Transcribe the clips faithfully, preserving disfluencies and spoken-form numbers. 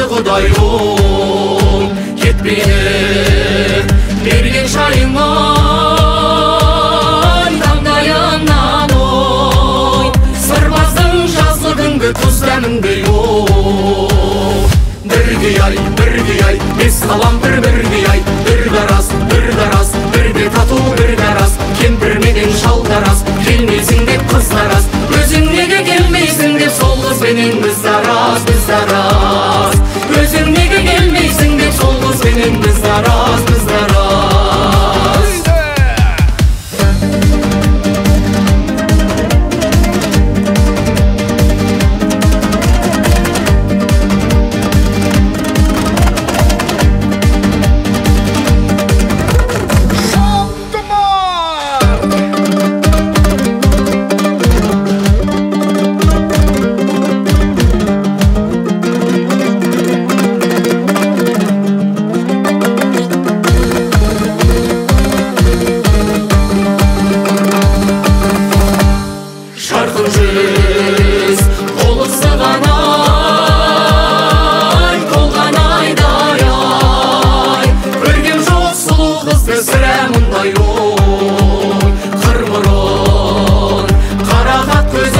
Құдайым кетпейді берген шайыңай таңдайымнан ой сырбаздың жазғы күнгі тұз дәміндей ой бірге ай бірге ай бес қалам бір бірге ай бір дарас бір дарас бірде тату бір дарас кемпір менен шал дарас келмейсің деп қыз дарас өзің неге келмейсің деп сол қызбенен біз дарас біз дарас өзің неге келмейсің деп сол қызбенен біз дарас біз дарас жарқын жүз толықсыған ай толған айдай ай көргем жоқ сұлу қызды сірә мұндай ой қыр мұрын қарақат көз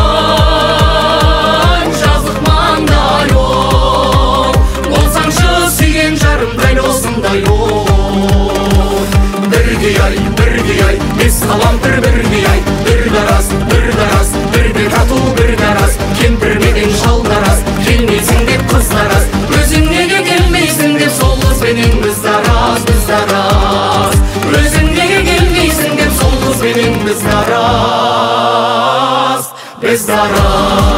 ай жазық маңдай ой болсаңшы сүйген жарым дәл осындай ой бірге ай бірге ай бес қалам бір бірге ай бір дарас бір дарас бірде тату бір дарас кемпір менен шал дарас келмейсің деп қыз дарас өзің неге келмейсің деп сол қызбенен біз дарас біз дарас өзің неге келмейсің деп сол қызбенен біз дарас біз дарас